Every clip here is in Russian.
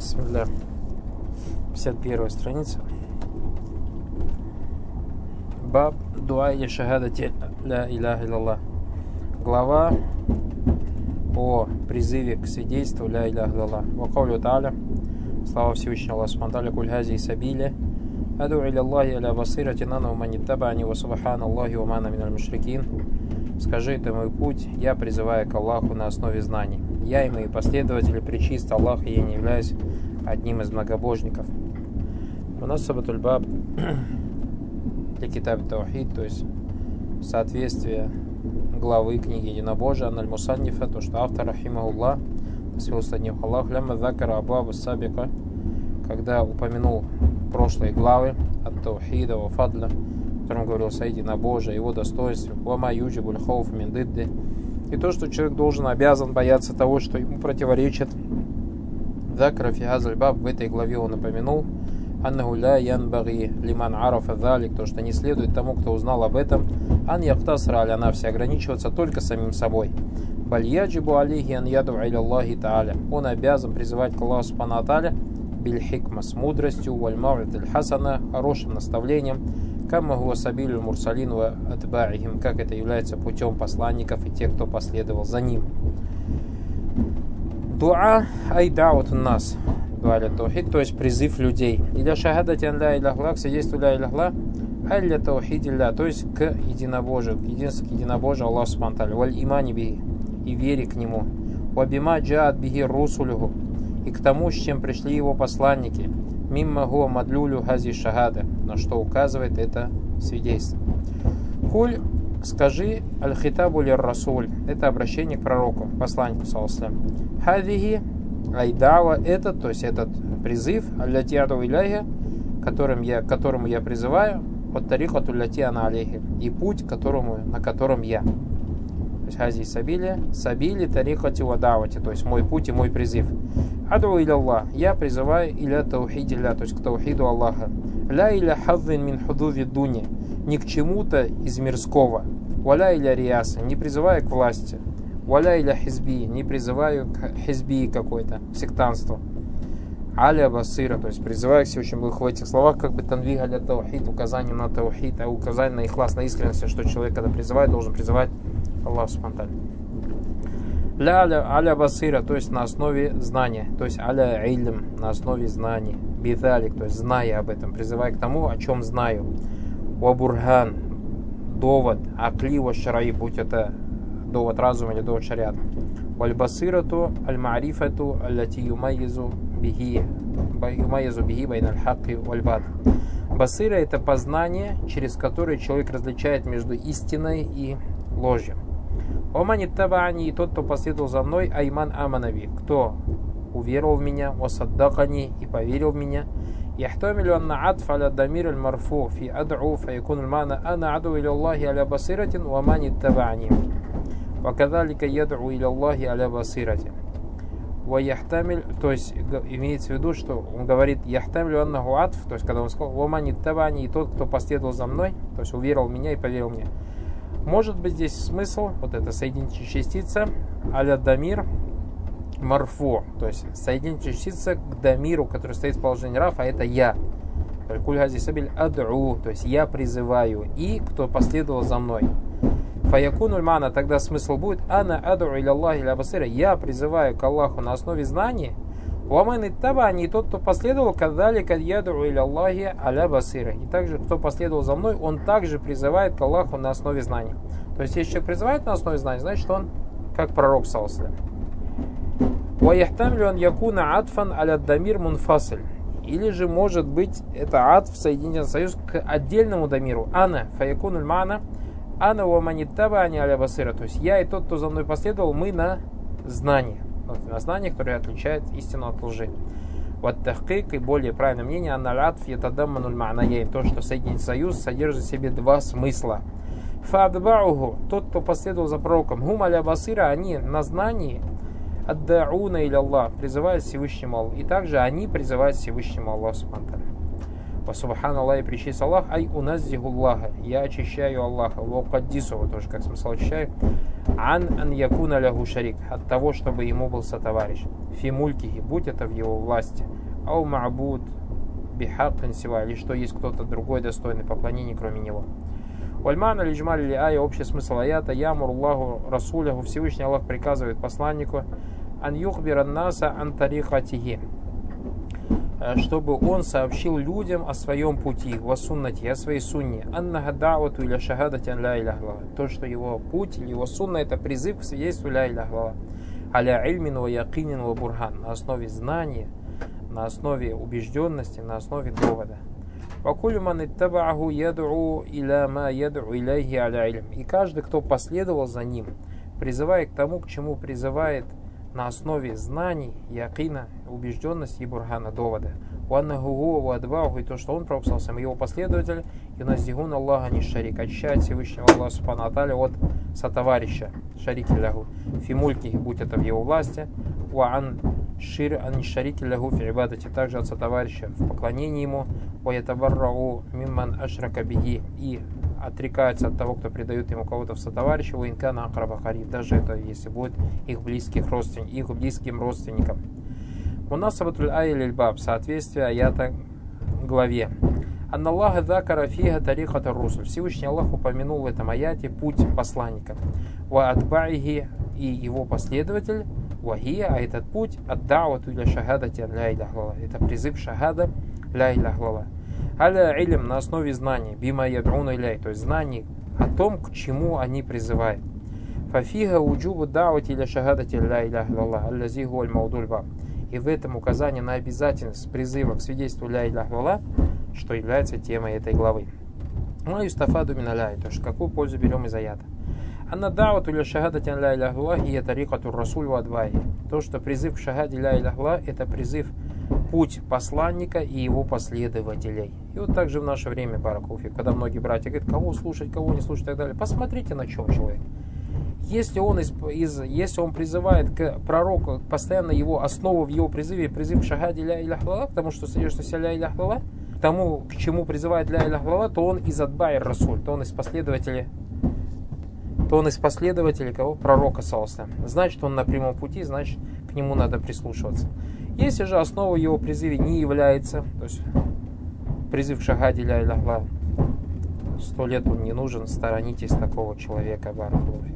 Бисмилля. 51 страница. Баб дуа или шахадати ля иляха илlallah. Глава о призыве к свидетельству ля иляха илlallah. Ва каулю та'аля. Слава Всевышнему Аллаху субхану куль хази сабиля. Аду иля Аллахи аля басирати нану манитабани ва субхана Аллахи ва мана миналь мушрикин. Скажи, это мой путь, я призываю к Аллаху на основе знаний. Я и мои последователи причист Аллах, и я не являюсь одним из многобожников. Мунасабатуль баб для китаб таухид, то есть соответствие главы книги Единобожия, аналь мусаннифа, то, что автор, рахимахуллах, святословив Аллах, лямма закара абабу сабика, когда упомянул прошлые главы от таухида ва фадля, в котором говорился о единобожии, его достоинстве, вама юджибуль хауф мин дидди, и то, что человек должен, обязан бояться того, что ему противоречит. Закара фи хазаль баб, в этой главе он упомянул, аннаху ля янбаги лиман арафа залик, то, что не следует тому, кто узнал об этом, ан яхтасра аля нафси, ограничиваться только самим собой. Баль яджибу алейхи ан яду иля Аллахи та'аля, он обязан призывать к Аллаху субхану ва тааля биль хикма, с мудростью, валь мав'идиль хасана, хорошим наставлением, камма хуа сабилю мурсалин ва атба'ихим, как это является путем посланников и тех, кто последовал за ним. Дуа ай да'ват нас, дуа ля таухид, то есть призыв людей. Иля шахадати ан ля иляха илlallah, к свидетельству ля иляха илlallah, ай ля таухидилля, то есть к единобожию, к единобожию Аллаху субхану ва тааля, валь имани бихи, и вере к нему, ва бима джаат бихи русулюху, и к тому, с чем пришли его посланники, мимма хуа мадлюлю хази шахада, на что указывает это свидетельство. Куль, скажи, аль-хитабу лир расуль, это обращение к пророку, посланнику, саллаллаху алейхи ва саллям. Хадихи айдава, это, то есть этот призыв, аль-лати аду иляйха, к которому я призываю, от тарихату ляти ана алейхи, и путь, на котором я. То есть хази сабили тарихати ва давати, то есть мой путь и мой призыв. Аду иля Аллах, я призываю иля таухидилля, то есть к таухиду Аллаха. Ля иля хадвин мин худуви дуни, не к чему-то из мирского. Валя иля риаса, не призываю к власти. Валя иля хизби, не призываю к хизби какой-то, к сектанству. Аля басира, то есть призываю к Всевышнему в этих словах, как бы танвиг аля таухид, указание на таухид, а указание на ихлас, на искренность, что человек, когда призывает, должен призывать Аллах субхану ва тааля. Ля аля басира, то есть на основе знания, то есть аля илм, на основе знаний, бидалик, то есть зная об этом, призывая к тому, о чем знаю. Уабурган, довод, акли ва шараи, будь это довод разума или довод шариата. Валь басирату аль маарифату аллати юмайязу бихи байна аль хакки валь бат. Басира — это познание, через которое человек различает между истиной и ложью. Оманит табани, и тот, кто последовал за мной, айман аманави, кто уверовал в меня, васаддакани, и поверил в меня. Яхтамилю анна адф аля дамир аль марфу фи ад'у фаякун аль мана ана аду иля Аллахи аля басиратин ва манит табани. Вакадалика яд'у иля Аллахи аля басиратин. Ва яхтамиль, то есть имеется в виду, что он говорит яхтамилю аннаху адф, то есть когда он сказал ва манит табани, и тот, кто последовал за мной, то есть уверовал в меня и поверил в меня. Может быть здесь смысл, вот это соединительная частица, аля дамир марфу, то есть соединительная частица к дамиру, который стоит в положении раф, а это я. Куль хази сабиль ад'у, то есть я призываю, и кто последовал за мной. Фаякунуль мана, тогда смысл будет ана аду иля Аллахи иля басира, я призываю к Аллаху на основе знаний. Уаман иттабани, и тот, кто последовал, кадалика яду иля Аллахи аля басира. И также, кто последовал за мной, он также призывает к Аллаху на основе знаний. То есть, если человек призывает на основе знаний, значит, он как пророк, саллаллаху алейхи ва саллям. Уаяхтамлю ан якуна адфан аля дамир мунфасль. Или же, может быть, это адф, соединительный союз к отдельному дамиру. Ана, фаякунуль мана, ана уаман иттабани аля басира. То есть, я и тот, кто за мной последовал, мы на знании. На знание, которое отличает истину от лжи. Вот тахкик, и более правильное мнение, аналятф ятадаммануль ма'наяйн, то, что соединительный союз содержит в себе два смысла. Фадбауху, тот, кто последовал за пророком, хум аля басира, они на знании, аддауна иля Аллах, призывают Всевышнему Аллаху, и также они призывают Всевышнему Аллаху субхану ва тааля. Ва субхан Аллах, и причист Аллах, ай уназзиху Аллаха, я очищаю Аллаха, ва укаддису, тоже как смысл очищаю, ан якуна лягу шарик, от того, чтобы ему был сотоварищ, фи мулькихи, будь это в его власти, ау ма'буд бихаккин сива, или что есть кто-то другой достойный поклонения, кроме него. Вальмана лиджмали ли ая, общий смысл аята, ямур Аллаху расуляху, Всевышний Аллах приказывает посланнику, ан юхбир аннаса ан тарихатихи, чтобы он сообщил людям о своем пути, о суннате, о своей сунне. Аннага да'вату иля шахадати ан ля иляха илlallah. То, что его путь или его сунна, это призыв к свидетельству ля иляха илlallah. Аля ильмин ва якинин ва бурхан. На основе знания, на основе убежденности, на основе довода. Вакулю ман иттабааху яд'у иля ма яд'у иляйхи аля ильм. И каждый, кто последовал за ним, призывая к тому, к чему призывает на основе знаний, якина, убежденности и бурхана, довода. И то, что он прописался, его последователь, и наздигун Аллаха не шарик, очищает Всевышнего Аллаха Субхану ва Тааля от сотоварища, шарики лягу, фимульки, будь это в его власти, уан шир ан шарики лягу фи ибадати, также от сотоварища в поклонении ему, уятабаррау мимман ашрака биги, и отрекаются от того, кто предает ему кого-то в сотоварища, уинкана акрабахари, даже это если будет их близким родственникам. Мунасабатуль ай лильбаб, соответствие аята главе. Анналлаха закара фиха тарихата русуль. Всевышний Аллах упомянул в этом аяте путь посланника. Ва атбаихи, и его последователь, вахия, а этот путь ад-да'вату иля шахадати ан ля иляха илlallah. Это призыв шахада ля иляха илlallah. Аля илм, на основе знаний, бима яд'уна иляй, то есть знаний о том, к чему они призывают. Фафиха уджубу да'вати иля шахадати ля иляха илlallah, аллази гуаль маудуль баб. И в этом указание на обязательность призыва к свидетельству ля иляха илlallah, что является темой этой главы. Ну и стафаду миналяй, то есть какую пользу берем из аята. Анна да'вату иля шахадати ля иляха илlallah и тарикату расуль ва адвайи. То, что призыв к шахаде ля иляха илlallah, это призыв путь посланника и его последователей. И вот также в наше время, баракулфи, когда многие братья говорят, кого слушать, кого не слушать и так далее, посмотрите, на чем человек. Если он призывает к пророку, постоянно его основа в его призыве, призыв к шахаде ля иляха илlallah, потому что содержится ля иляха илlallah, к тому, к чему призывает ля иляха илlallah, то он из адбайр расуль, то он из последователей кого? Пророка саллаллаху. Значит, он на прямом пути, значит, к нему надо прислушиваться. Если же основа его призыва не является, то есть призыв к шахаде ля иляха илlallah, 100 лет он не нужен, сторонитесь такого человека, баракуллаху.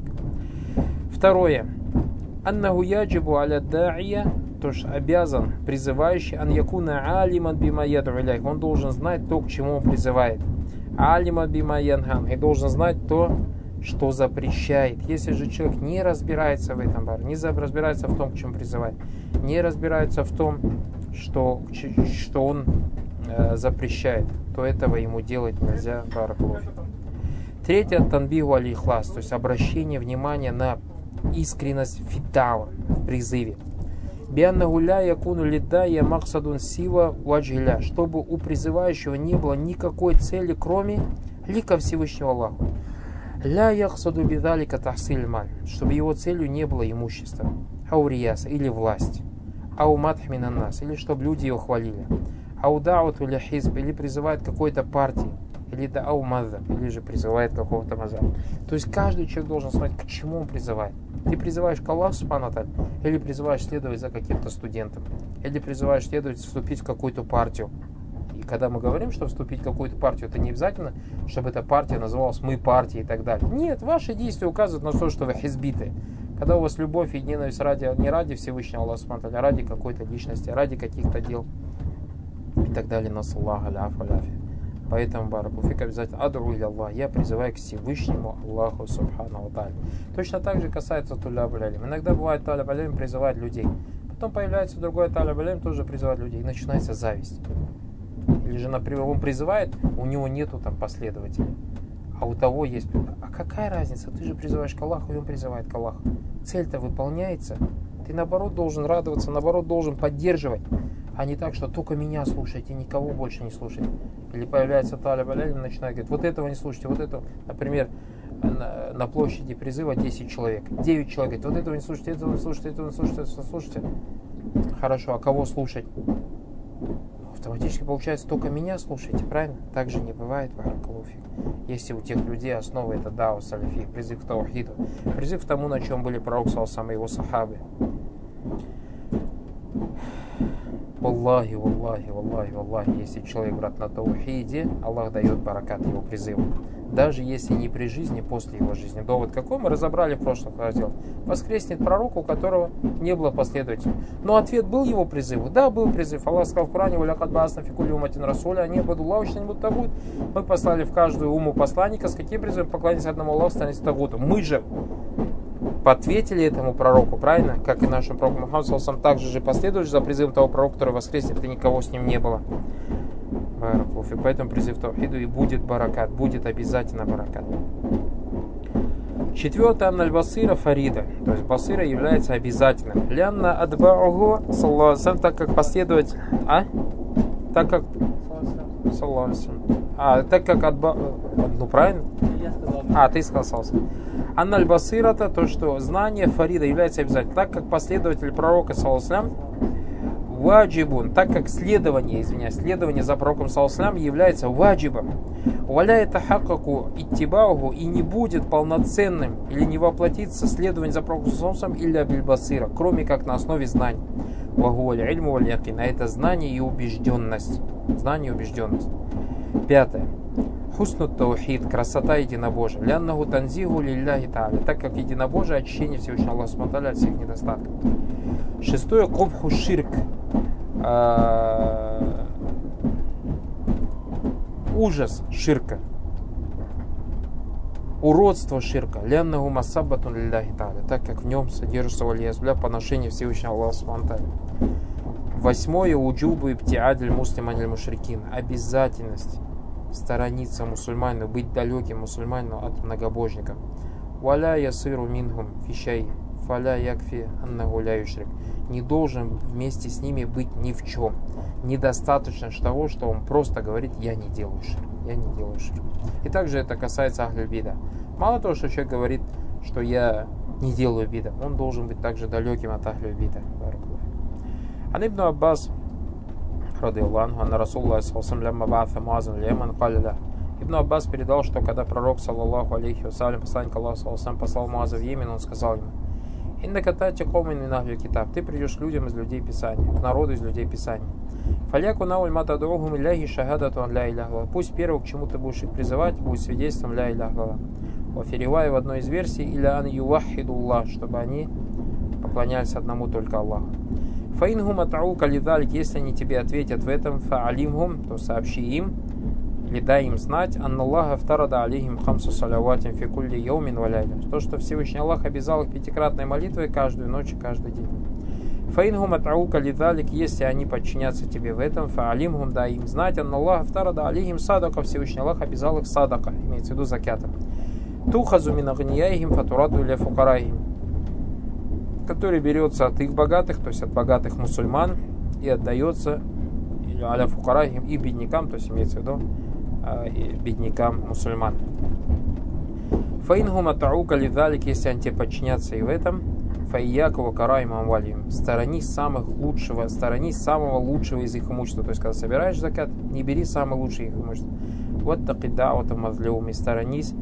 Второе. Аннаху яджибу аля да'ия, то есть обязан призывающий, ан якуна алиман бима яд'у иляйх, он должен знать то, к чему он призывает. Алиман бима янхан, и должен знать то, что запрещает. Если же человек не разбирается в этом, не разбирается в том, к чему призывает, не разбирается в том, что он запрещает, то этого ему делать нельзя, баракуллаху. Третье, танбиху аль-ихлас, то есть обращение внимания на искренность фиддава в призыве. Бианнаху ля якуну лиддая максадун сива ваджиля, чтобы у призывающего не было никакой цели, кроме лика Всевышнего Аллаха. Ля яхсаду бидалика тахсиль маль, чтобы его целью не было имущество, аурияса или власть, ауматх минаннас, или чтобы люди его хвалили, аудауту ля хизб, или призывает какой-то партии, или да аумаза, или же призывает какого-то маза. То есть каждый человек должен знать, к чему он призывает. Ты призываешь к Аллаху Субхану ва Тааля, или призываешь следовать за каким-то студентом, или призываешь следовать вступить в какую-то партию. И когда мы говорим, что вступить в какую-то партию, это не обязательно, чтобы эта партия называлась «мы партия» и так далее. Нет, ваши действия указывают на то, что вы хизбиты. Когда у вас любовь и ненависть не ради Всевышнего Аллаха Субхану ва Тааля, а ради какой-то личности, ради каких-то дел и так далее. Насаллаху аляфу аляфи. Поэтому, баракулфик, обязательно адру иля Аллах, я призываю к Всевышнему Аллаху Субхану ва Тааля. Точно так же касается туляб аль-илм. Иногда бывает таляб аль-илм призывает людей. Потом появляется другой таляб аль-илм, тоже призывает людей. И начинается зависть. Или же, например, он призывает, у него нету там последователей. А у того есть. А какая разница? Ты же призываешь к Аллаху, и он призывает к Аллаху. Цель-то выполняется. Ты наоборот должен радоваться, наоборот должен поддерживать. А не так, что только меня слушайте, никого больше не слушайте. Или появляется талиб аль-илм и начинает говорить, вот этого не слушайте, вот этого. Например, на площади призыва 10 человек. 9 человек говорит, вот этого не слушайте, этого не слушайте, этого не слушайте, этого не слушайте. Хорошо, а кого слушать? автоматически получается только меня слушайте, правильно? Так же не бывает, баракаллаху фик. Если у тех людей основа это дао салафи, призыв к таухиду, призыв к тому, на чем были пророк саллаллаху и его сахабы. Валлахи, валлахи, валлахи, валлахи, если человек, брат, на таухиде, Аллах дает баракат его призыву. Даже если не при жизни, после его жизни. Довод какой мы разобрали в прошлых разделах. Воскреснет пророк, у которого не было последователей. Но ответ был его призыву? Да, был призыв. Аллах сказал в Коране: «Валякад баасна фи кулли умматин расуля, они абудуллаху что-нибудь тагут». Мы послали в каждую уму посланника. С каким призывом? Поклониться одному Аллаху, станете тагутом. Мы же ответили этому пророку, правильно? Как и нашим пророку Мухаммаду саллаллаху алейхи ва саллям, также же последовали за призывом того пророка, который воскреснет, и никого с ним не было. И поэтому призыв к таухиду и будет баракат, будет обязательно баракат. Четвертое, анналь басира фарида, то есть басира является обязательным. Лянна адбауху саллаллаху, так как последовать, так как саллаллаху, так как ну правильно? Я сказал. Ты сказал саллаллаху. Анналь басирата, то что знание фарида является обязательным, так как последователь пророка саллаллаху ваджибун, так как следование за пророком саллаллаху является ваджибом. Валяет ахакаку иттибауху, и не будет полноценным или не воплотится следование за пророком саллаллаху илля бильбасира, кроме как на основе знаний. Вагуаль ильму валь якин, а это знание и убежденность. Знание и убежденность. Пятое. Хуснут таухид, красота единобожия. Ляннаху танзиху лилляхи та'аля, так как единобожие очищение Всевышнего Аллаха субхану ва тааля от всех недостатков. Шестое. Кубху ширк. Ужас ширка. Уродство ширка. Ляннаху масаббатун лилляхи та'аля, так как в нем содержится валиязбля поношение Всевышнего Аллаха субхану ва тааля. Восьмое. Уджубу ибтиадль муслима аль мушрикин. Обязательность сторониться мусульманину, быть далеким мусульманину от многобожников. Валя ясиру минхум фишай, фаля якфи аннаху ля юшрик. Не должен вместе с ними быть ни в чем. Недостаточно того, что он просто говорит: я не делаю ширк, я не делаю ширк. И также это касается ахль бида. Мало того, что человек говорит, что я не делаю бида, он должен быть также далеким от ахль бида. Ан ибн Аббас радиллаху анна Расулуллах саллаллаху алейхи Ибн Аббас передал, что когда пророк саллаллаху алейхи ва саллям, посланник Аллаха саллаллаху алейхи ва саллям, послал Муаза в Йемен, он сказал ему: «Иннака та'ти каумен мин ахлил китаб», ты придешь к людям из людей Писания, к народу из людей Писания. «Фаляку науль ма тад'ухум илляхи шахадату ан ля иляха илlallah». Пусть первое, к чему ты будешь их призывать, будет свидетельством ля иляха илlallah. Вафиривай в одной из версий: «Иля ан юваххидуллах», чтобы они поклонялись одному только Аллаху. Фаингум атаука лидалик, если они тебе ответят в этом, фаалимхум, то сообщи им, или дай им знать, анналлаха втарада алейхим хамсу саляватим фи кулли йаумин валяйля, то, что Всевышний Аллах обязал их пятикратной молитвой каждую ночь и каждый день. Фаингум атаука лидалик, если они подчинятся тебе в этом, фаалимхум, дай им знать, анналлаха втарада алейхим садака, Всевышний Аллах обязал их садака, имеется в виду закятом. Тухазу мин агнияйхим фатураду иля фукарайхим, который берется от их богатых, то есть от богатых мусульман, и отдается аля фукарахим и беднякам, то есть имеется в виду беднякам мусульман. Фаингум атаука лидалик, если они тебе подчинятся и в этом, файяку ва караим амвалим, сторонись самого лучшего из их имущества, то есть когда собираешь закат, не бери самое лучшее их имущество. Вот такида'ута мазлюм, и сторонись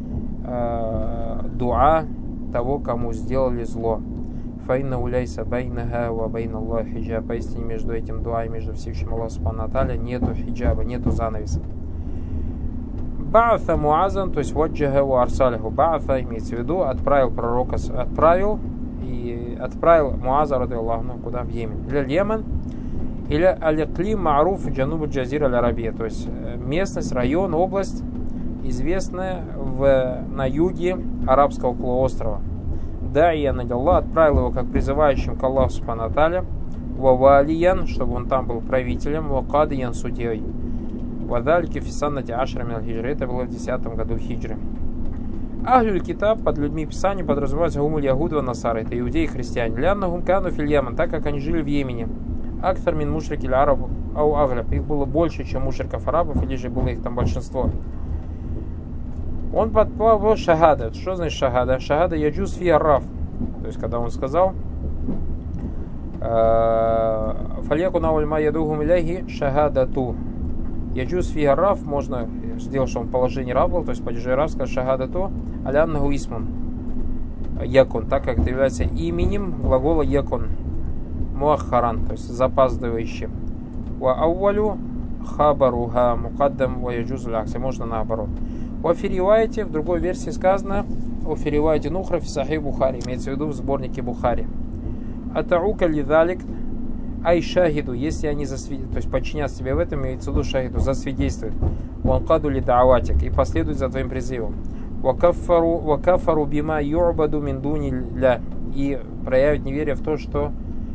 дуа того, кому сделали зло. Фаинна уляйса байнаха ва байна Аллахи хиджаб, поистине между этим дуа и между Всевышним Аллахом субхану ва тааля нету хиджаба, нету занавеса. Ба'атha Муазан, то есть ваджаха ва арсалиху. Ба'атha имеется в виду отправил Муаза радиллаху анху куда? В Йемен. Или Йемен, или аль-Иклим ма'руф джануб джазира аль-Арабия, то есть местность, район, область, известная на юге арабского полуострова. Да, и Аллах отправил его как призывающим к Аллаху субхану ва тааля, вавалиян, чтобы он там был правителем, вакадиян, судьей. Вадальки фисаннати ашрами аль-хиджры, это было в 10 году хиджры. Ахлюль китаб, под людьми Писания подразумевается гумуль ягуд ва насара, это иудеи и христиане. Ляннахум кану фил Йемен, так как они жили в Йемене. Актар мин мушрикиль арабу ау агляб, их было больше, чем мушриков арабов, или же было их там большинство. Он подплавал шахада. Что значит шахада? Шахада яджуз фи арраф. То есть, когда он сказал, Фальяку наульма ядухум иляхи шахадату. Яджус фига рав, можно сделать, что он в положении рав был, то есть падежи рав, сказать шахадату, аляннаху исмун. Якун, так как это является именем глагола якун. Муаххаран, то есть запаздывающим. Ва аувалю хабаруха мукаддам ва яджузу лякси. Можно наоборот. Ва фиривайте, в другой версии сказано, о фиривайте нухра фи сахих Бухари, имеется в виду в сборнике Бухари. Атаука лидалик ай шахиду, если они засвидетельствуют, то есть подчинят себе в этом, имеется в виду шахиду, засвидетельствуют. Ванкаду ли дааватик, и последуют за твоим призывом. Вакафару бима юрбаду миндуни ля, и проявят неверие в то, что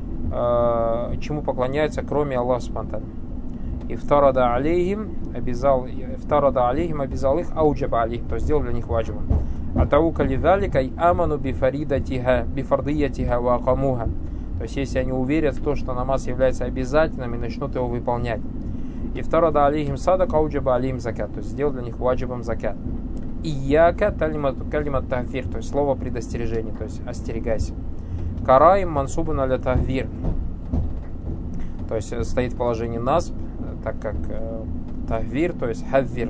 чему поклоняются, кроме Аллаха Субхану. И вторада алейхим обязал их, ауджаба алейхим, то есть сделал для них ваджибом. Атаука лидалик ай аману бифардиятиха ва акамуха. То есть, если они уверят в то, что намаз является обязательным и начнут его выполнять. И второе, алейхим садак ауджаба алейхим закат, то есть сделал для них ваджибом закат. Ияка калимат тахвир, то есть слово предостережения, то есть остерегайся. Караим мансубун аля тахвир, то есть стоит в положении насб, так как тахвир, то есть хаввир.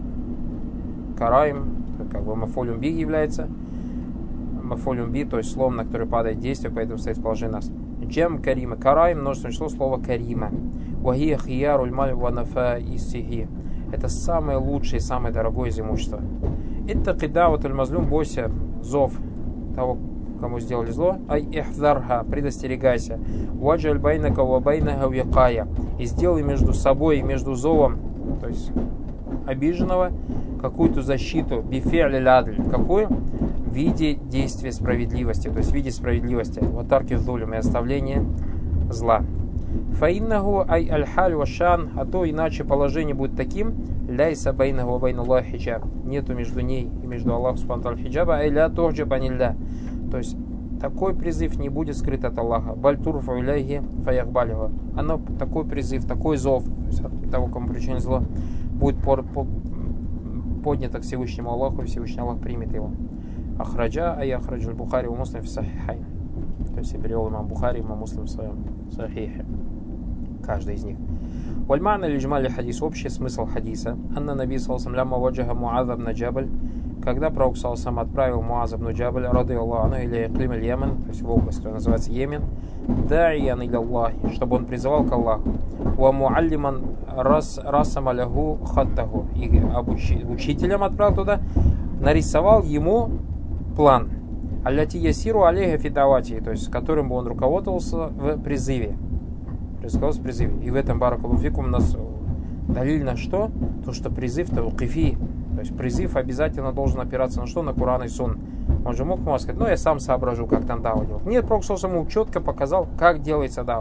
Караим, как бы мафолюм би является. Мафолюм би, то есть словом, на которое падает действие, поэтому стоит в положении нас. Джем карима. Караим, множественное число слова карима. Вахия хияруль маль ванафа иссихи. Это самое лучшее и самое дорогое из имущества. Это кидаватуль мазлюм, бойся зов того, кому сделали зло. Ай ихзарха, предостерегайся. Ваджаль байнака ва байнаха викая. И сделай между собой и между зовом, то есть обиженного, какую-то защиту. Бифи'ли ладль. Какую? В виде действия справедливости, то есть в виде справедливости. Вот тарки зулюм, и оставление зла. Фаиннаху ай аль-халь ва шан, а то иначе положение будет таким, ляйса байнаху ва байну Аллахи хиджаб, нету между ней и между Аллахом субхану хиджаба, ай ля тухджаба нилля, то есть такой призыв не будет скрыт от Аллаха. Баль турфу иляхи фаякбалиху, оно, такой призыв, такой зов, то есть от того, кому причинено зло, будет поднято к Всевышнему Аллаху, и Всевышний Аллах примет его. Ахраджа, ай ахраджу Бухари у Муслим в сахихайн. То есть перевел имам Бухари, имам Муслим в своем сахихе. Каждый из них. Вальмана лиджмали хадис, общий смысл хадиса. Анна наби салсам лямма ваджаха Муаза бна Джабаль. Когда пророк салсам отправил Муаза бна Джабаль, рады Аллаху, или Клим аль-Йемен, то есть в область, которая называется Йемен, да'иян иля Аллахи, чтобы он призывал к Аллаху. Ва муаллиман расам аляху хаттаху. И учителем отправил туда, нарисовал ему план. Алляти ясиру алейха фидавати, то есть с которым бы он руководствовался в призыве. И в этом баракалуфикум у нас далиль на что? То, что призыв таукифи. То есть призыв обязательно должен опираться на что? На Куран и Сун. Он же мог сказать, я сам соображу, как там дау делать. Нет, Пророк ему четко показал, как делается дау.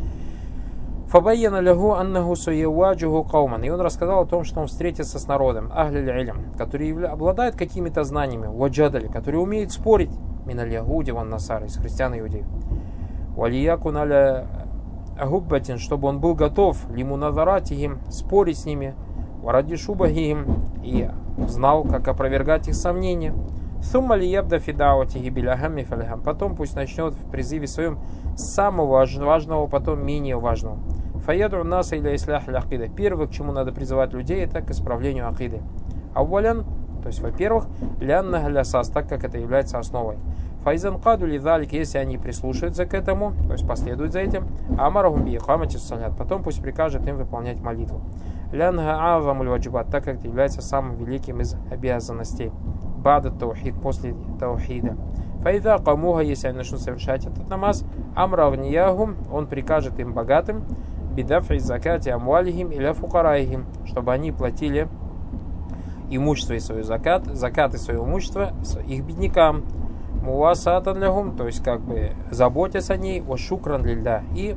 Фабайяна лягу аннаху суяваджуху кауман. И он рассказал о том, что он встретится с народом, ахлиль илям, которые обладают какими-то знаниями, ваджадали, которые умеют спорить, миналь ягуди ван насар, из христиан и иудеев. Валиякун аля агуббатин, чтобы он был готов лимуназаратихим, спорить с ними, варади шубахихим, и знал, как опровергать их сомнения. Сумма лиябда фидауатихи биляхами фалихам. Потом пусть начнет в призыве своем с самого важного, потом менее важного. Фаяду наса иля ислях ляхида. Первое, к чему надо призывать людей, это к исправлению акиды. Ауалян, то есть, во-первых, лянна галясас, так как это является основой. Файзан каду лидалик, если они прислушаются к этому, то есть последуют за этим, амарахум би ихамати салят, потом пусть прикажет им выполнять молитву. Лянга азамуль ваджибат, так как это является самым великим из обязанностей. Бада таухид, после таухида. Файда камуха, если они начнут совершать этот намаз, амравниягум, он прикажет им богатым, бидафи закати амвалихим или фукараихим, чтобы они платили имущество и свое закат и свое имущество их беднякам. Муасатан лягум, то есть как бы заботясь о ней, о шукран лильда, и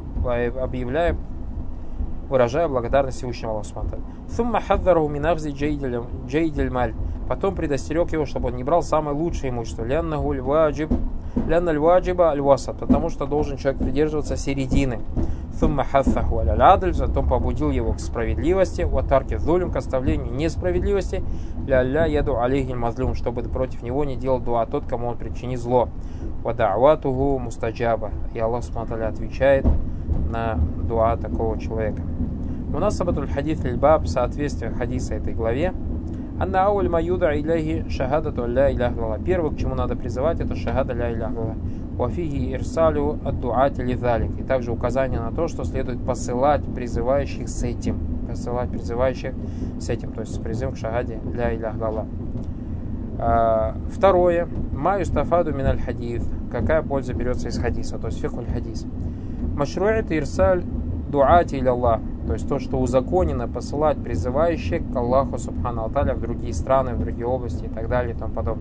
выражая благодарность Всевышнему Аллаху. Сумма хаддару минахзи джейдиль маль. Потом предостерег его, чтобы он не брал самое лучшее имущество. Лянна аль-ваджиба аль-васат, потому что должен человек придерживаться середины. Thumma хассаху аля адль, затем побудил его к справедливости, ва тарки зулюм, к оставлению несправедливости, ля яду алейхи мазлюм, чтобы против него не делал дуа тот, кому он причинит зло. Ва да'ватуху мустаджаба, и Аллах субхану ва тааля отвечает на дуа такого человека. У нас сабатуль хадис лильбаб, в соответствии хадиса этой главе, анна ауль маюда иляхи шахадату ля иляха илlallah. Первое, к чему надо призывать, это шахада ля иляха илlallah. Вафиги ирсалю ад-дуати лидалик. И также указание на то, что следует посылать призывающих с этим. Посылать призывающих с этим, то есть с призывом к шахаде ля иляха илlallah. Второе. Ма юстафаду миналь хадис. Какая польза берется из хадиса, то есть фихуль хадис. Машру'ат ирсаль дуати илlallah. То есть то, что узаконено посылать призывающих к Аллаху субхану ва тааля в другие страны, в другие области и так далее и тому подобное.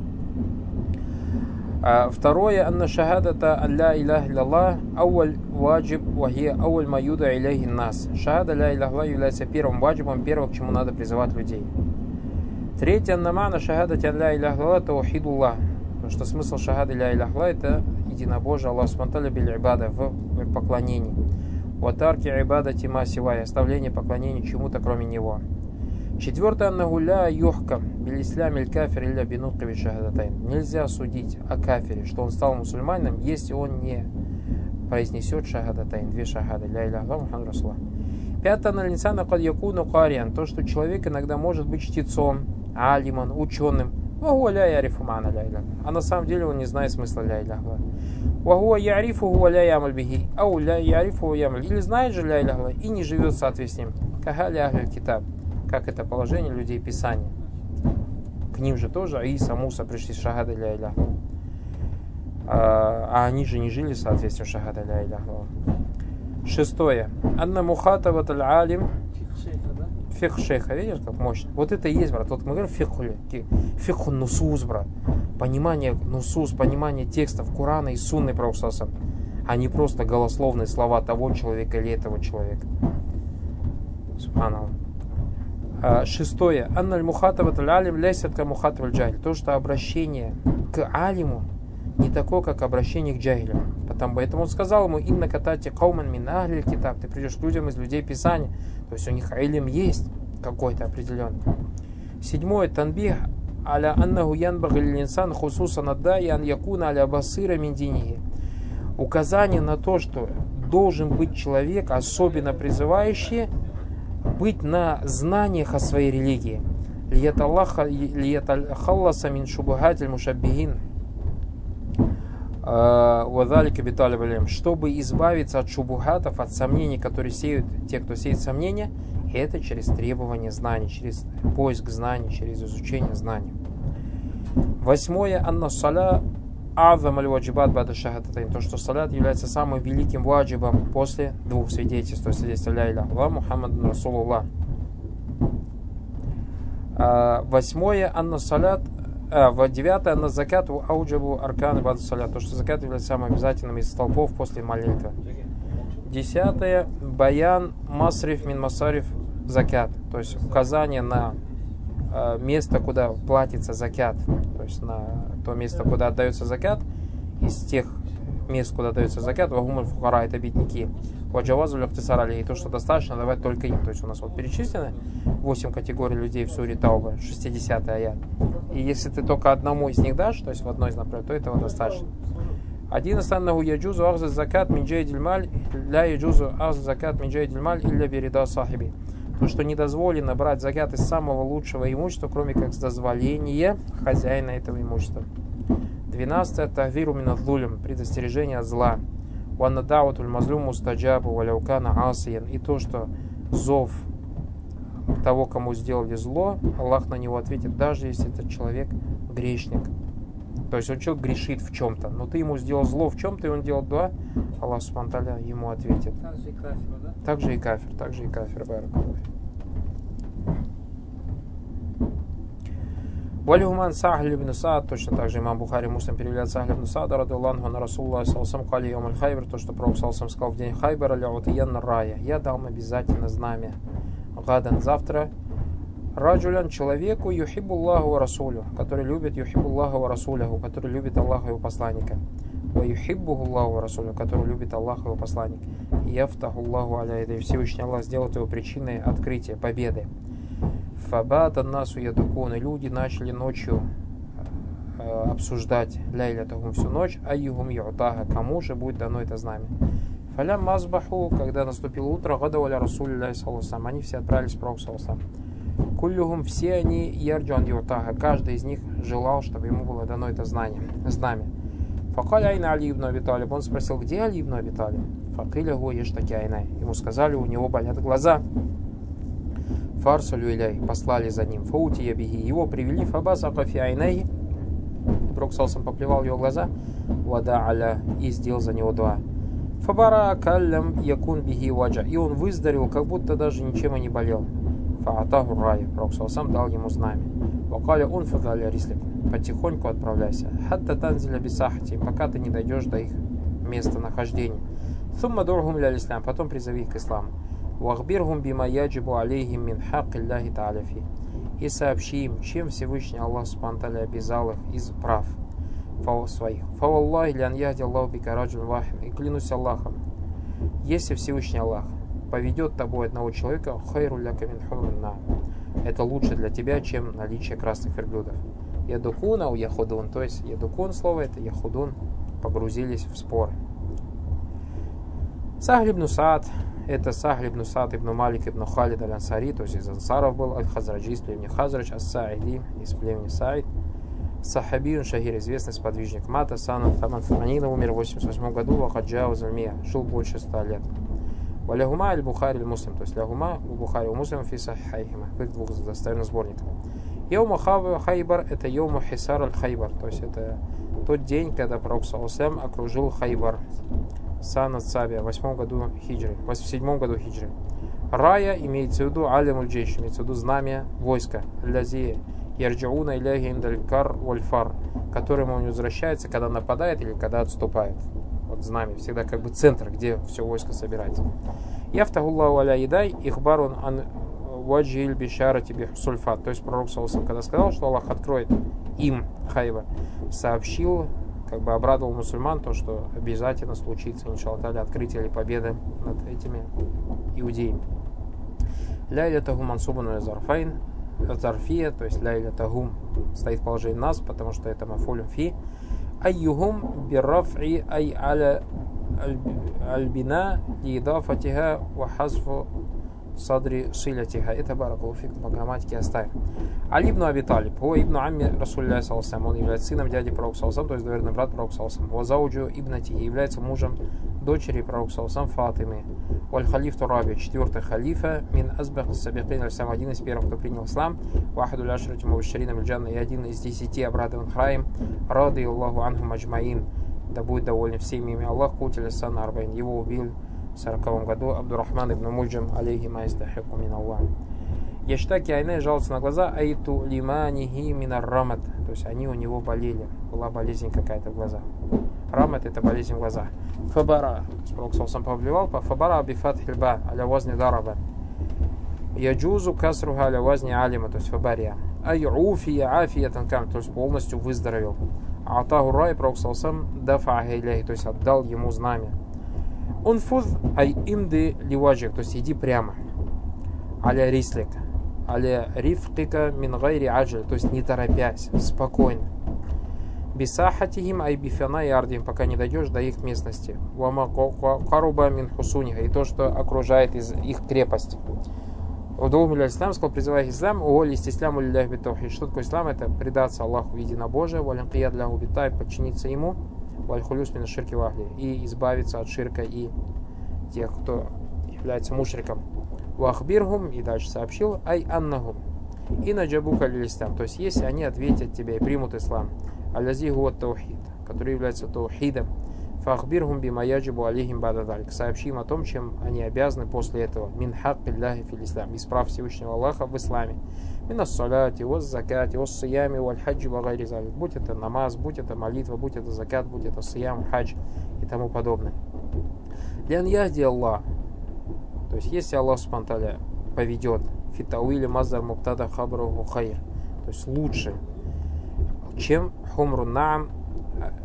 Второе, анна шахадата алля иляха илlallah ауаль ваджиб вахия ауаль маюда иляхи нас. Шахада ля иляха илlallah является первым ваджибом, первым, к чему надо призывать людей. Третье, анна мана шахадати алля иляха илlallah таухидуллах. Потому что смысл шахады ля иляха илlallah это единобожие Аллаха субхану ва тааля биль ибада, в поклонении. Ватарки ибадати ма сивай, оставление поклонения чему-то кроме него. Четвертое, аннаху ля юхкам биль ислам иль кафир илля бинутки шахадатайн. Нельзя судить о кафире, что он стал мусульманином, если он не произнесет шахадатайн, две шахады, ля иляха илlallah Мухаммад расулуллах. Пятое, анна линсана кад якуну кариан, то, что человек иногда может быть чтецом, алиман, ученым, вахуа ля ярифу ма'на ля иляха, а на самом деле он не знает смысла ля иляха. Вахуа ярифу хуа ля ямаль бихи, ау ля ярифу ямаль, или знает же ля иляха и не живет в соответствии с ним. Кахали ахль китаб, как это положение людей Писания. К ним же тоже Иса, Муса пришли с шахадой ля иляха. А они же не жили в соответствии с шахадой ля иляха. Шестое. Анна мухатават аль-алим фих шейха. Видишь, как мощно? Вот это и есть, брат. Вот мы говорим фиху нусус, брат. Понимание нусус, понимание текстов Корана и Сунны Пророка, а не просто голословные слова того человека или этого человека. Субханаллах. Шестое. Анналь мухатават аль-алим лейсат ка мухатав аль-джахиль. То, что обращение к алиму не такое, как обращение к джахилю. Поэтому он сказал ему: инна катати кауман мин ахли китаб. Ты придешь к людям из людей Писания. То есть у них илм есть какой-то определенный. Седьмое. Танбих аля аннаху янбагhi линсан хусусан аддаи ан якуна аля басира мин динихи. Указание на то, что должен быть человек, особенно призывающий, быть на знаниях о своей религии. Лияталхалласа мин шубухатиль мушаббихин вадалика биталиб алим, чтобы избавиться от шубухатов, от сомнений, которые сеют те, кто сеет сомнения, и это через требование знаний, через поиск знаний, через изучение знаний. Восьмое. Анна саля азам аль-ваджибат бада шахадатайн. То, что салят является самым великим ваджибом после двух свидетельств, то есть свидетельства ля иляха илlallah Мухаммад расулуллах. Восьмое. Анна салят. Девятое. Анна закат ауджабу аркан бада салят. То, что закат является самым обязательным из столпов после молитвы. Десятое. Баян масриф мин масариф закат. То есть указание на место, куда платится закят, то есть на то место, куда отдается закят, из тех мест, куда отдается закят, вагумаль фухара, это бедняки, ваджавазу лехтисарали, и то, что достаточно давать только им. То есть у нас вот перечислены 8 категорий людей в суре Тауба, 60 аят. И если ты только одному из них дашь, то есть в одной из направлений, то этого достаточно. 11. Аннаху яджузу ахза закат мин джайдиль маль, ля яджузу ахза закат мин джайдиль маль, илля бирида сахиби. То, что не дозволено брать закат из самого лучшего имущества, кроме как с дозволения хозяина этого имущества. 12. Тахвиру минадзулем, предостережение от зла. Уанна даутуль мазлюм мустаджабу валяукана асиян. И то, что зов того, кому сделали зло, Аллах на него ответит, даже если этот человек грешник. То есть он человек грешит в чем-то, но ты ему сделал зло в чем-то, и он делал дуа, Аллах субхану ва тааля ему ответит. Также и кафир, да? Также и кафир, баракаллаху. Валюхман Сахль ибн Саад, точно так же имам Бухари Муслим перевели от Сахль ибн Саада, радиаллаху анна Расулуллах саллаллаху кали йом аль-хайбр, то, что Пророк саллаллаху сказал в день Хайбара, ляутиянна рая, я дам обязательно знамя. Гадан, завтра, раджулян, человеку, юхибуллаху ва расулю, который любит юхибуллаху ва расуляху, который любит Аллаха и его посланника. ва юхиббуху Аллаху расулю, который любит Аллах и его посланник. Яфтаху Аллаху аля, и Всевышний Аллах сделает его причиной открытия, победы. Фабата насу ядукун, и люди начали ночью обсуждать ляйлятахум всю ночь, айюхум ю'таха, кому же будет дано это знамя. Фалям мазбаху, когда наступило утро, гадаваля расулю саллаллаху, они все отправились в пророк саллаллаху. Куллюхум, все они ярджан ю'таха, каждый из них желал, чтобы ему было дано это знамя. Факаля айна Али ибн Аби Талиб, он спросил, где Али ибн Аби Талиб? Факиля гу ештаки айнай, ему сказали, у него болят глаза. Фарсалю иляй, послали за ним, фаути ябихи, его привели, фабаса кафи айнай, пророк саллаллаху поплевал его глаза, вада аля, и сделал за него дуа. Фабара каллям якун бихи ваджа, и он выздоровел, как будто даже ничем и не болел. Фаатаху рай, пророк саллаллаху дал ему знамя. Вакаля он фагаля рислик, потихоньку отправляйся. Хатта танзиля бисахати, пока ты не дойдешь до их местонахождения. Сумма дургум ля ислам, потом призови их к исламу. Вахбиргум бима яджибу алейхим мин хак Аллахи та'аля фи, и сообщи им, чем Всевышний Аллах субхану ва тааля обязал их из прав своих. Фаваллахи лян яхди Аллаху бика раджуль вахид, и клянусь Аллахом, если Всевышний Аллах поведет тобой одного человека, хайру ляка мин хумрин на'ам, это лучше для тебя, чем наличие красных верблюдов. Ядукуна у яхудун, то есть ядукун слово это яхудун, погрузились в споры. Сахль ибн Саад, это Сахль ибн Саад ибн Малик ибн Халид аль-Ансари, то есть из ансаров был, аль-Хазраджи из племени Хазрадж, ас-Сааиди из племени Саид, Сахабиюн Шахир, известный сподвижник Мата, Санат Таман Фаманина, умер в 88 году, Вахаджа Узальмия, жил больше 100 лет. Валягума аль-Бухари аль-Муслим, то есть лягума у Бухари у Муслима фи сахихима, в их двух достоверных сборниках. Йома Хайбар, это Йома Хисар аль-Хайбар, то есть это тот день, когда пророк саллаллаху окружил Хайбар. Санат Сабия, в 7 году хиджры. Рая имеется в виду алямуль джейш, имеется в виду знамя войска. Лязи ярджауна иляхи индалькар вальфар, к которому он возвращается, когда нападает или когда отступает. Вот знамя, всегда как бы центр, где все войско собирается. Яфтахуллаху аля едай, ихбарун ан ваджиль бишара тебе сульфат. То есть пророк саллаллаху, когда сказал, что Аллах откроет им Хайбар, сообщил, как бы обрадовал мусульман, то, что обязательно случится, иншаллах, открытие или победа над этими иудеями. Ляйля тагум мансубан зарфайн, зарфия, то есть ляйля тагум стоит в положении нас, потому что это мафулюм фи. Айюхум биррафи ай аля альбина лидафатиха ва хазфу садри шилятиха. Это баракулуфик по грамматике оставим. Али ибн Аби Талиб, о ибн Амми Расулля саллаллаху, он является сыном дяди пророка саллаллаху, то есть доверенный брат пророка саллаллаху. Вазауджу ибнати, является мужем дочери пророка саллаллаху Фатимы. Валь халиф Тураби, 4-й халифа, мин азбах сабиқин аль-сам, один из первых, кто принял ислам, вахаду ляшрати мубаширина биль-джанна, и один из 10 обрадованных раем, рады Аллаху анхум аджмаин, да будет доволен всеми ими Аллах, кутиля сан арбайн, его убил в 40 году Абдуррахман ибн Мульджам, алейхи маистахику мин Аллах. Яштаки айнай, жаловался на глаза, айту лиманихи минар рамат, то есть они у него болели, была болезнь какая-то в глазах. Рамат это болезнь в глазах. Фабара, пророк саллаллаху повлевал, фабара бифат хильба, аля вазни дараба. Яджузу касруха аля вазни алима, то есть фабария. Айуфия афия танкам, то есть полностью выздоровел. Атаху рай, пророк саллаллаху дафа гейляхи, то есть отдал ему знамя. Унфуз ай имды ливаджик, то есть иди прямо. Аля рислик, аля рифкика мин гайри аджаль, то есть не торопясь, спокойно. Бисахатихим ай бифана и ардим, пока не дойдешь до их местности. Вама каруба мин хусуниха, и то, что окружает из их крепости. Удоум иля ислам, сказал, призывая ислам, уоли истисляму лилях битохи. Что такое ислам? Это предаться Аллаху в единобожие, валинкияд ляху битай, подчиниться ему, вальхулюс мин ширки вахли, и избавиться от ширка и тех, кто является мушриком. Вахбирхум, и дальше сообщил, ай аннахум, и наджабука лилистам, то есть если они ответят тебе и примут ислам, алязи гуат таухид, который является таухидом, фахбирхум бима яджибу алейхим бададалик, сообщим о том, чем они обязаны после этого, мин хак илляхи фил ислам, из прав Всевышнего Аллаха в исламе, мин ас-саляти, ваз-закати, ваз-сиями, валь-хаджи, вагайри залик, будь это намаз, будь это молитва, будь это закат, будь это сиям, хадж и тому подобное. Лян яхди Аллах, то есть если Аллах субхану ва тааля поведет фитауили маздар муктада хабру хайр, то есть лучше, чем хумру наам,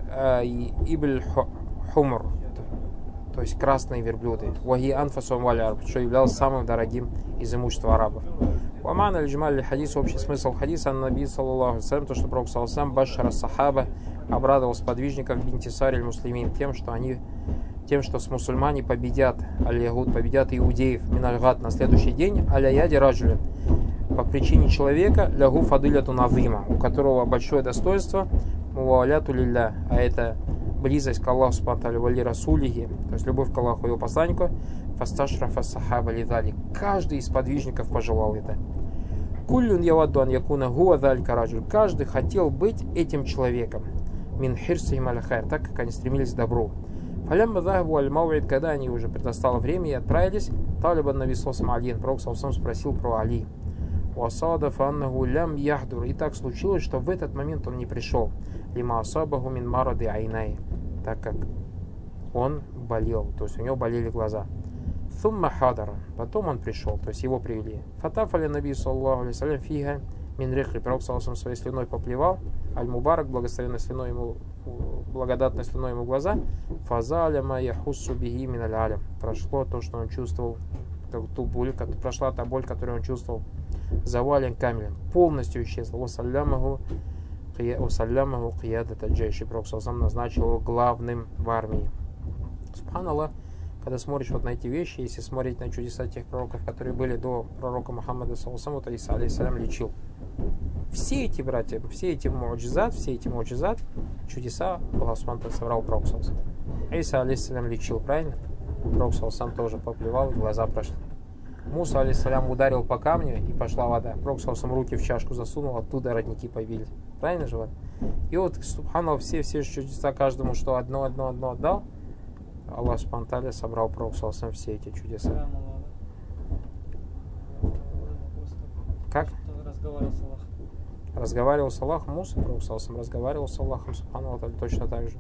Ибль Хумр, то есть красные верблюды. Вахи анфасум валь араб, что являлось самым дорогим из имущества арабов. Уаман аль-джмаль хадис, общий смысл хадиса наби саллаллаху алейхи ва саллям, то, что Пророк саллаллаху алейхи ва саллям башара сахаба обрадовал сподвижников бинтисариль муслимин тем, что с мусульмане победят аль-ягуд, победят иудеев миналь-гад на следующий день аля-яди раджулин, по причине человека лягу фадыляту назима, у которого большое достоинство, муаляту лилля, а это близость к Аллаху субхану вали расулихи, то есть любовь к Аллаху и его посланнику, фасташрафа сахаба лидали. Каждый из подвижников пожелал это. Куллюн явадду ан якуна гуа далька раджуль. Каждый хотел быть этим человеком. Мин хирсихим аль-хайр, так как они стремились к добру. Фалямма захабу аль-мауид, когда они уже предостало время и отправились, талибан наби саллаллаху алейхи Пророк саллаллаху спросил про Али. Уасада фаннаху лям яхдур. И так случилось, что в этот момент он не пришел. Лима асабаху мин марады айнай, так как он болел, то есть у него болели глаза. Thumma хадара, потом он пришел, то есть его привели. Фатафали наби саллаллаху алейхи салям фига мин рихли. Пророк саллаллаху своей слюной поплевал. Аль-Мубарак, благословенной слюной ему, благодатной слюной ему глаза. Фазаля ма яхуссу биги мин аль-алям. Прошло то, что он чувствовал, прошла та боль, которую он чувствовал. Завален камелем, полностью исчезла. Вассалямаху кияда таджейши. Пророк саллаллаху назначил его главным в армии. Субханаллах, когда смотришь вот на эти вещи, если смотреть на чудеса тех пророков, которые были до пророка Мухаммада саллаллаху, вот Иса алейхиссалям лечил. Все эти братья, все эти муджизат, чудеса Аллах субхану собрал пророк саллаллаху. Иса алейхиссалям лечил, правильно? Пророк саллаллаху тоже поплевал, и глаза прошли. Муса алейхиссалям ударил по камню, и пошла вода. Пророк саллаллаху руки в чашку засунул, оттуда родники появились. Правильно же? Вот? И вот, субханаллах, все чудеса, каждому, что одно отдал, Аллах субхану собрал Пророк саллаллаху все эти чудеса. Как? Разговаривал с Аллахом Муса, Пророк саллаллаху разговаривал с Аллахом субхану точно так же.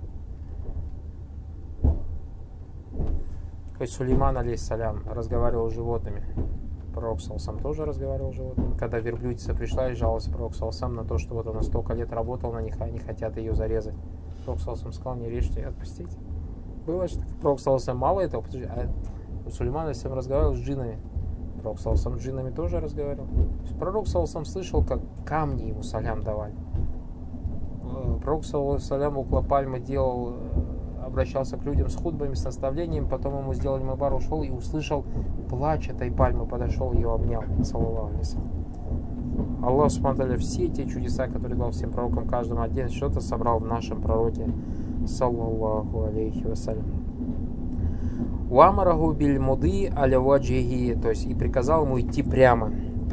То есть Сулейман алейхиссалям разговаривал с животными. Пророк саллаллаху тоже разговаривал с животными. Когда верблюдица пришла и жаловалась Пророк саллаллаху на то, что вот она столько лет работала на них, а они хотят ее зарезать. Пророк саллаллаху сказал: не режьте, отпустите. Было что Пророк саллаллаху мало этого, а Сулейман алейхиссалям разговаривал с джиннами. Пророк саллаллаху с джиннами тоже разговаривал. Пророк саллаллаху слышал, как камни ему салям давали. Пророк саллаллаху около пальмы делал, обращался к людям с хутбами, с наставлениями, потом ему сделали мабар, ушел и услышал плач этой пальмы, подошел, ее обнял, саллаллаху алейхи. Аллах субхану все эти чудеса, которые дал всем пророкам, каждому отдельно что-то собрал в нашем пророке, саллаллаху алейхи вассалям. Уамараху биль муды аля ваджихи, то есть и приказал ему идти прямо.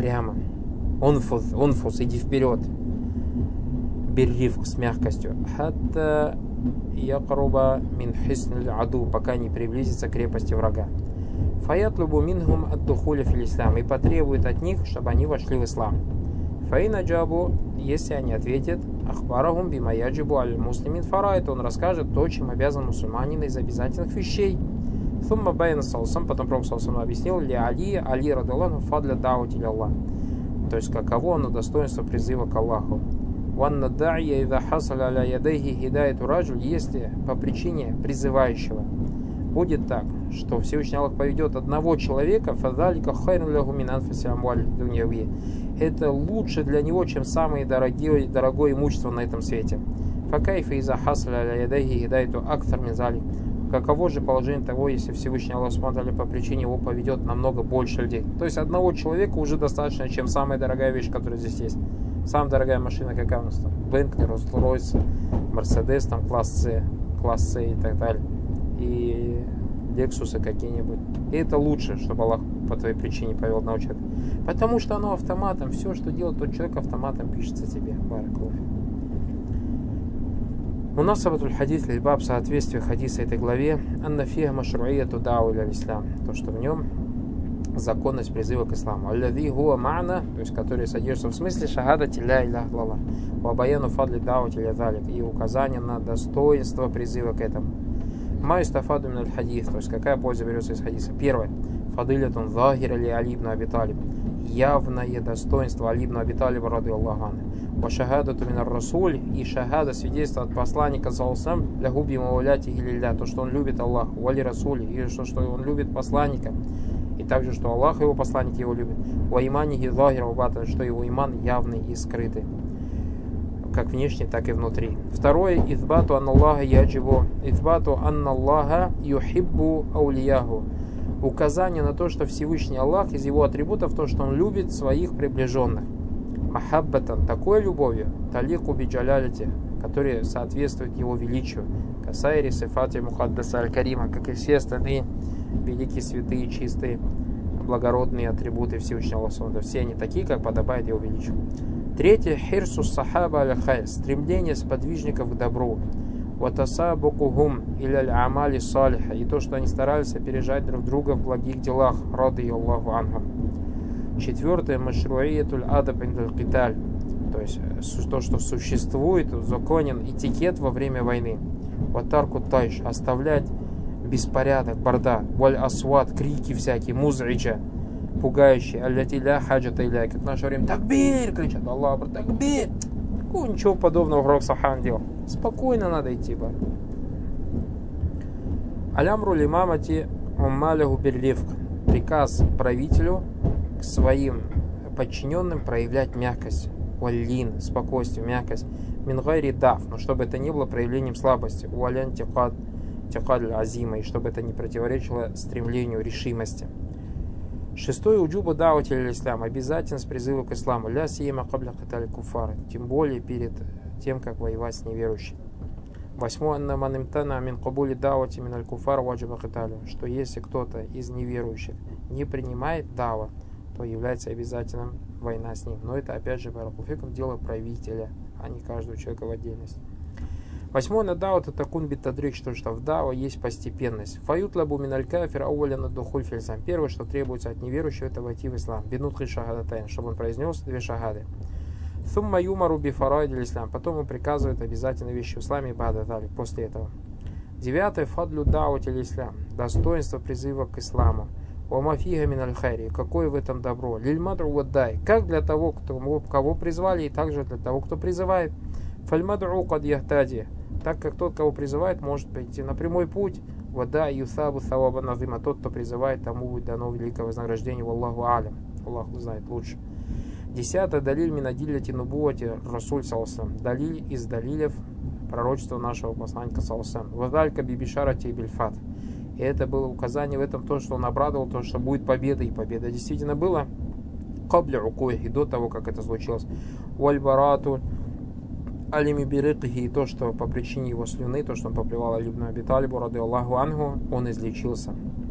Унфус, иди вперед. Биррифк, с мягкостью. Хатта якруба мин хисниль аду, пока не приблизится к крепости врага. Фаятлубу минхум ад-духуля фил ислам, и потребует от них, чтобы они вошли в ислам. Фаина джабу, если они ответят, ахбарахум бима яджибу аль муслимин фарайт, он расскажет то, чем обязан мусульманин из обязательных вещей. Сумма байна салсам, потом Пророк салсам объяснил ли Али радаллаху фадля даути Аллах, то есть каково оно достоинство призыва к Аллаху. Ванна да'ия идha хасаля аля ядайхи хидайту раджуль, если по причине призывающего будет так, что Всевышний Аллах поведет одного человека, фадалика хайрун лаху мин анфуси амваль дуньяви, это лучше для него, чем самое дорогое имущество на этом свете. Факайфа иза хасаля аля ядайхи хидайту актар мин залик, каково же положение того, если Всевышний Аллах субхану по причине его поведет намного больше людей. То есть одного человека уже достаточно, чем самая дорогая вещь, которая здесь есть. Самая дорогая машина какая у нас там? Бентли, Роллс-Ройс, Мерседес, там класс С и так далее. И Лексусы какие-нибудь. И это лучше, чтобы Аллах по твоей причине повел одного человека. Потому что оно автоматом, все, что делает тот человек, автоматом пишется тебе. Баракаллаху. Мунасабатуль хадис лильбаб, в соответствии хадиса этой главе, анна фиха машруияту дау иля ислам, то, что в нем законность призыва к исламу. Аллади хуа ма'на, то есть который содержится в смысле шахадати ля иляха илlallah, ва баяну фадли даути ля залик, и указание на достоинство призыва к этому. Ма юстафаду мин аль-хадис, то есть какая польза берется из хадиса. Первое. Фадилятун захира ли Али ибн Аби Талиб. явное достоинство Али ибн Аби Талиба ради Аллаху анху. Ва шахадату минар расуль, и шахада, свидетельство от посланника саллаллаху ля губи мауляти илля, то, что он любит Аллах, вали расули, и что он любит посланника, и также, что Аллах его посланник его любит. Ва иманихи захира убата, что его иман явный и скрытый, как внешне, так и внутри. Второе, избату анналлаха яджибу, избату анналлаха юхиббу аулияху. Указание на то, что Всевышний Аллах, из его атрибутов, то, что он любит своих приближенных. Махаббатан, такой любовью, талику биджалялити, который соответствует его величию. Касайри сифати мухаддаса аль-карима, как и все остальные великие, святые, чистые, благородные атрибуты Всевышнего Аллаха. Все они такие, как подобает его величию. Третье, хирсус сахаба аль-хайр, стремление сподвижников к добру. Ватасабукухум иляль амали салиха, и то, что они старались опережать друг друга в благих делах, ради Аллаху анху. Четвертое, машруиятуль адаб индаль киталь, то есть то, что существует, законен этикет во время войны. Ватарку тайш, оставлять беспорядок, бардак, валь асват, крики всякие, музриджа, пугающие, алляти ля хаджата иляй, как в наше время такбир кричат, Аллах, такбир. Ничего подобного Пророк Сахан делал. Спокойно надо идти, бар. Алямру лимамати уммалиху берлифк. Приказ правителю к своим подчиненным проявлять мягкость. Уаллин, спокойствие, мягкость. Мингайри дав, но чтобы это не было проявлением слабости. Уалян тикад азима, и чтобы это не противоречило стремлению решимости. Шестое, уджуба даути аль-ислам, обязательность призыва к исламу, ля сиема кабля каталь куфар, тем более перед тем, как воевать с неверующими. Восьмое, анна ман имтана мин кабули даути мин аль-куфар ваджиба каталю, что если кто-то из неверующих не принимает дава, то является обязательным война с ним. Но это опять же баракуфикум дело правителя, а не каждого человека в отдельности. Восьмое, на даут это кун битадрик, что в дава есть постепенность. Фают лабу миналь кафир ауля на духуль фильсам. Первое, что требуется от неверующего, это войти в ислам. Бинутхи шахадатайн, чтобы он произнес две шахады. Сумма юмару бифарайдиль ислам. Потом он приказывает обязательные вещи в исламе и бадатали после этого. Девятое, фадлю даутиль ислам. Достоинство призыва к исламу. Уамафига миналь хайри. Какое в этом добро? Лильмадру ваддай. Как для того, кого призвали, и также для того, кто призывает. Фальмадру кад яхтади. Так как тот, кого призывает, может пойти на прямой путь. Вода юсабу саваба назима. Тот, кто призывает, тому будет дано великое вознаграждение. Валлаху алям. Аллах знает лучше. Десятое. Далиль минадилляти нубуати расуль салсам. Далиль из далилев пророчества нашего посланника салсам. Вадалька бибишарати бильфат. И это было указание в этом, то, что он обрадовал, то, что будет победа. И победа действительно была. Кабля укуихи, до того, как это случилось. Вальбарату алими бирикхи, и то, что по причине его слюны, то, что он поплевал Али ибн Аби Талибу ради Аллаху анху, он излечился.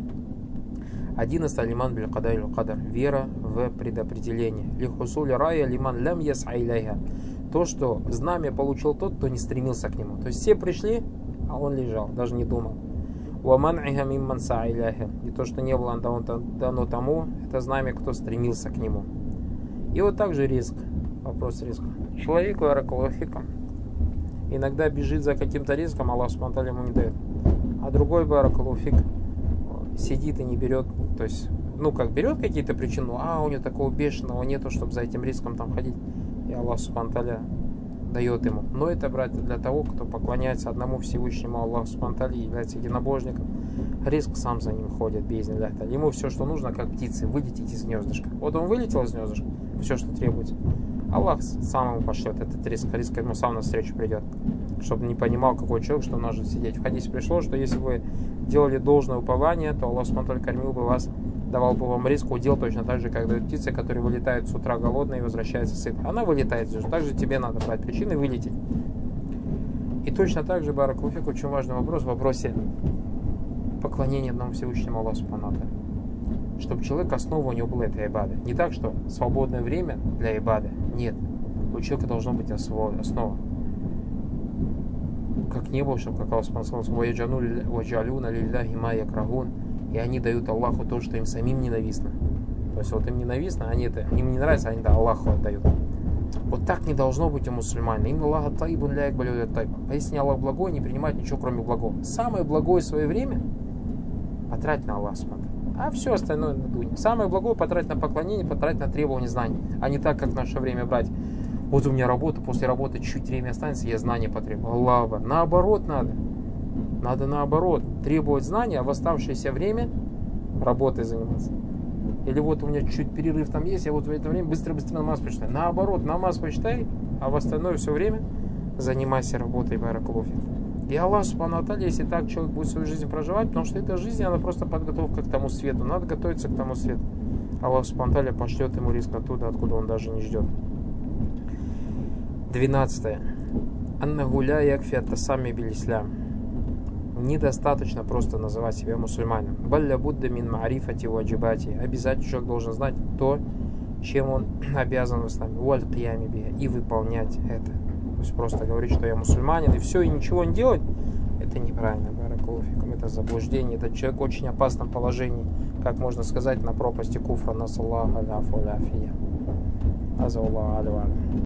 11. Алиман биль кадай кадар, вера в предопределение. Лихусули рая лиман лям яс'а иляйха, то, что знамя получил тот, кто не стремился к нему. То есть все пришли, а он лежал, даже не думал. Уаман'иха мимман саа иляйха, и то, что не было дано тому, это знамя, кто стремился к нему. И вот также риск. Вопрос риска. Человеку аракалуфикам иногда бежит за каким-то риском, Аллах субхану ему не дает. А другой баракалуфик сидит и не берет, то есть, берет какие-то причины, у него такого бешеного нету, чтобы за этим риском там ходить. И Аллах субхану дает ему. Но это, братья, для того, кто поклоняется одному Всевышнему Аллаху субхану является единобожником. Риск сам за ним ходит, безнилляхь. Ему все, что нужно, как птицы, вылететь из гнездышка. Вот он вылетел из гнездышка, все, что требуется. Аллах сам ему пошлет этот риск ему сам навстречу придет. Чтобы не понимал, какой человек, что нужно сидеть. В хадисе пришло, что если вы делали должное упование, то Аллах субхану кормил бы вас, давал бы вам риск, удел точно так же, как дают птицы, которые вылетают с утра голодные и возвращаются сыты. Она вылетает, так же тебе надо брать причины вылететь. И точно так же, баракалуфик, очень важный вопрос в вопросе поклонения одному Всевышнему Аллаху субхану. Чтобы человек, основа у него была эта ибада. Не так, что свободное время для ибады. Нет. У человека должно быть основа. Как небо, чтобы как Аллах сказал, и они дают Аллаху то, что им самим ненавистно. То есть вот им ненавистно, им не нравится, они Аллаху отдают. Вот так не должно быть у мусульман. Инна Аллаха таибун ля якбалю илля тайба. Поистине Аллах благой, не принимает ничего, кроме благого. Самое благое свое время потрать на Аллах. а все остальное на дуне. Самое благое потратить на поклонение, потратить на требование знаний, а не так, как в наше время брать. Вот у меня работа, после работы чуть время останется, я знания потребую. Аллах, наоборот надо. Надо наоборот, требовать знания, а в оставшееся время работой заниматься. Или вот у меня чуть перерыв там есть, я вот в это время быстро-быстро намаз почитаю. Наоборот, намаз почитай, а в остальное все время занимайся работой, баракалуфи. И Аллах Субхану ва Тааля, если так человек будет свою жизнь проживать, потому что эта жизнь, она просто подготовка к тому свету. Надо готовиться к тому свету. Аллах Субхану ва Тааля пошлет ему риск оттуда, откуда он даже не ждет. 12. Аннаху ля якфи ат-тасамми биль-ислам. Недостаточно просто называть себя мусульманином. Балля будда мин маарифати ваджибати. Обязательно человек должен знать то, чем он обязан в исламе. Валь киями биха. И выполнять это. То есть просто говорить, что я мусульманин, и все, и ничего не делать, это неправильно. Баракалуфикум. Это заблуждение. Этот человек в очень опасном положении. Как можно сказать, на пропасти куфра. Насаллаху аляфу аляфия. Аза Аллаху аля.